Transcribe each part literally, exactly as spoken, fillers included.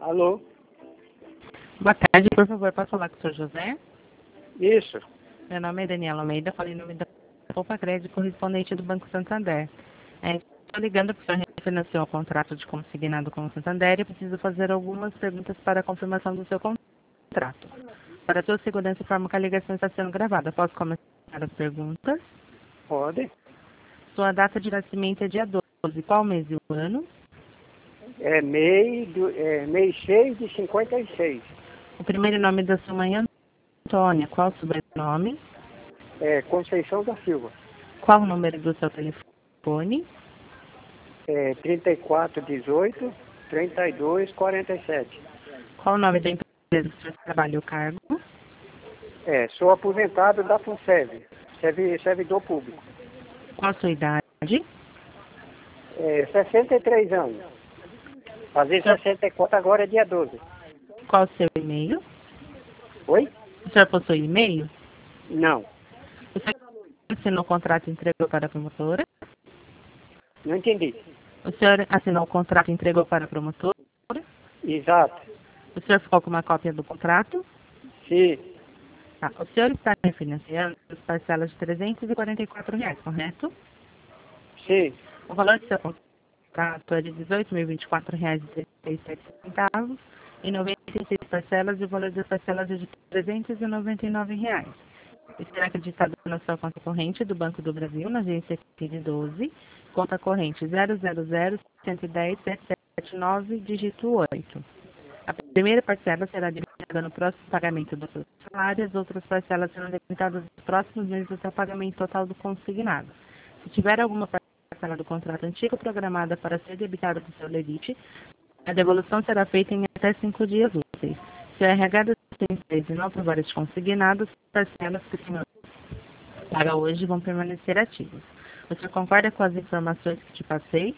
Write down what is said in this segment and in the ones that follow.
Alô? Boa tarde, por favor, posso falar com o senhor José? Isso. Meu nome é Daniela Almeida, falei em nome da Poupa Crédito, correspondente do Banco Santander. É, estou ligando porque o senhor refinanciou o contrato de consignado com o Santander e preciso fazer algumas perguntas para a confirmação do seu contrato. Para a sua segurança, informo que a ligação está sendo gravada. Posso começar as perguntas? Pode. Sua data de nascimento é dia doze. Qual mês e o ano? É mês, do, é mês seis de cinquenta e seis. O primeiro nome da sua mãe é Antônia. Qual o sobrenome? É Conceição da Silva. Qual o número do seu telefone? É trinta e quatro, dezoito, trinta e dois, quarenta e sete. Qual o nome da empresa que o senhor trabalha o cargo? É, sou aposentado da FUNSEV, servi- servidor público. Qual a sua idade? É, sessenta e três anos. Fazer Senhor- sessenta e quatro agora é dia doze. Qual o seu e-mail? Oi? O senhor possui e-mail? Não. O senhor assinou o contrato e entregou para a promotora? Não entendi. O senhor assinou o contrato e entregou para a promotora? Exato. O senhor ficou com uma cópia do contrato? Sim. Tá. O senhor está refinanciando as parcelas de trezentos e quarenta e quatro reais, correto? Sim. O valor do seu contrato é de dezoito mil e vinte e quatro reais e trinta e sete centavos e noventa e seis parcelas, e o valor das parcelas é de trezentos e noventa e nove reais. Isso será acreditado na sua conta corrente do Banco do Brasil, na agência Q I D doze, conta corrente zero zero zero, um um zero, sete sete nove, dígito oito. A primeira parcela será debitada no próximo pagamento do seu salário, as outras parcelas serão debitadas nos próximos meses até o pagamento total do consignado. Se tiver alguma parcela do contrato antigo programada para ser debitada do seu limite, a devolução será feita em até cinco dias úteis. Se o R H da sua empresa não aprovar este consignado, as parcelas que o senhor paga hoje vão permanecer ativas. Você concorda com as informações que te passei?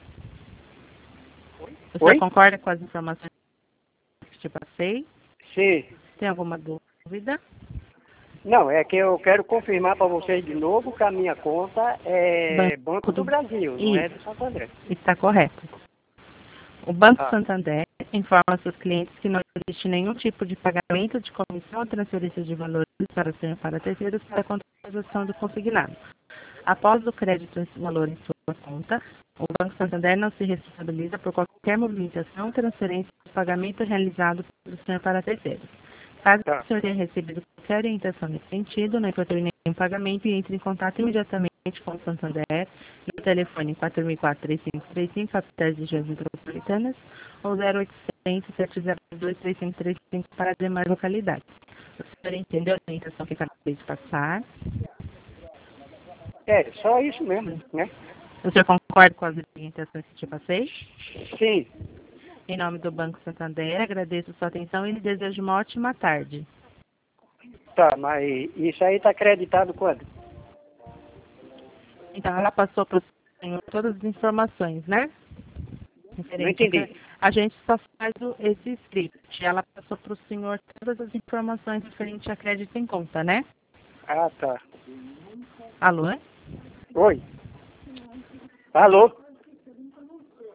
O senhor Oi? concorda com as informações que te passei? Sim. Tem alguma dúvida? Não, é que eu quero confirmar para vocês de novo que a minha conta é Banco Banco do do... Brasil, não é do Isso, Santander. está correto. O Banco Ah, Santander informa seus clientes que não existe nenhum tipo de pagamento de comissão ou transferência de valores para, ser- para terceiros para a contratação do consignado. Após o crédito esse valor em sua conta, o Banco Santander não se responsabiliza por qualquer movimentação, transferência ou pagamento realizado pelo senhor para terceiros. Caso tá. o senhor tenha recebido qualquer orientação nesse sentido, não efetue nenhum pagamento e entre em contato imediatamente com o Santander no telefone quatro mil e quatro, três cinco três cinco, capitais e regiões metropolitanas, ou zero oitocentos, sete zero dois, três cinco três cinco para as demais localidades. O senhor entendeu a orientação que acabei de passar? É, só isso mesmo, né? O senhor concorda com as orientações que te passei? Sim. Em nome do Banco Santander, agradeço sua atenção e lhe desejo uma ótima tarde. Tá, mas isso aí tá acreditado quando? Então, ela passou para o senhor todas as informações, né? Não Referente ao entendi. cre- A gente só faz o- esse script. Ela passou para o senhor todas as informações referente a crédito em conta, né? Ah, tá. Alô? Oi. Alô?